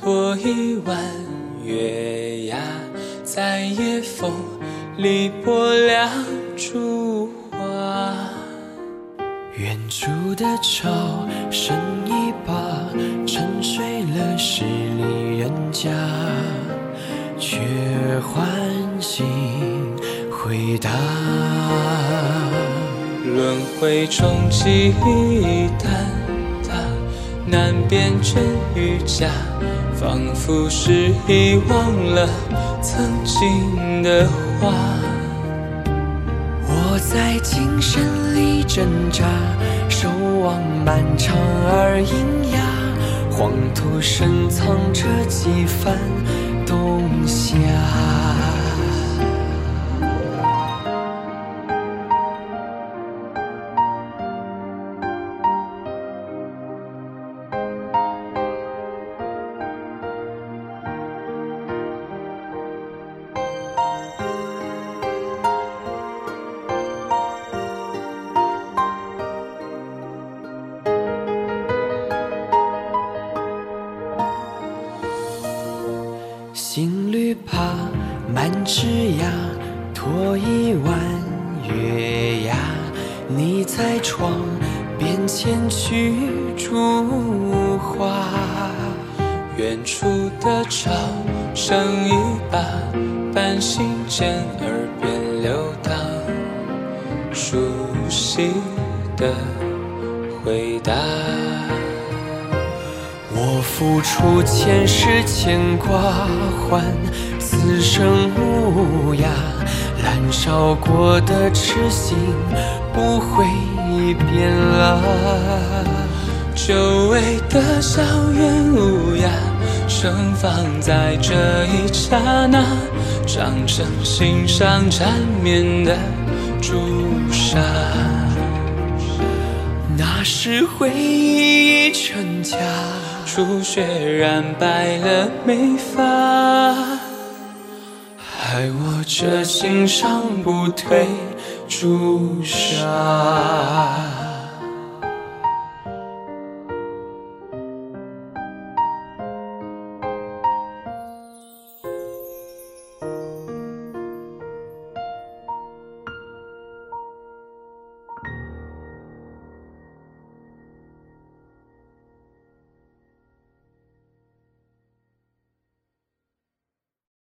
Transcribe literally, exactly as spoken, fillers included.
托一弯月牙，在夜风里拨两株花。 远处的潮声一把沉睡了十里人家，却唤醒回答。 轮回中记忆淡淡，难辨真与假，仿佛是遗忘了曾经的话。 我在精神里挣扎，守望漫长而阴哑，黄土深藏着几番冬夏。新绿帕满枝桠，托一弯月牙。你在窗边牵去烛花。 远处的潮声一把，半信间耳边流淌，熟悉的回答。 我付出前世牵挂，换此生无涯。燃烧过的痴心不会变老。 久违的校园无涯，盛放在这一刹那，长成心上缠绵的朱砂。 那是回忆已成家， 初雪染白了眉发，害我这心上不退朱砂。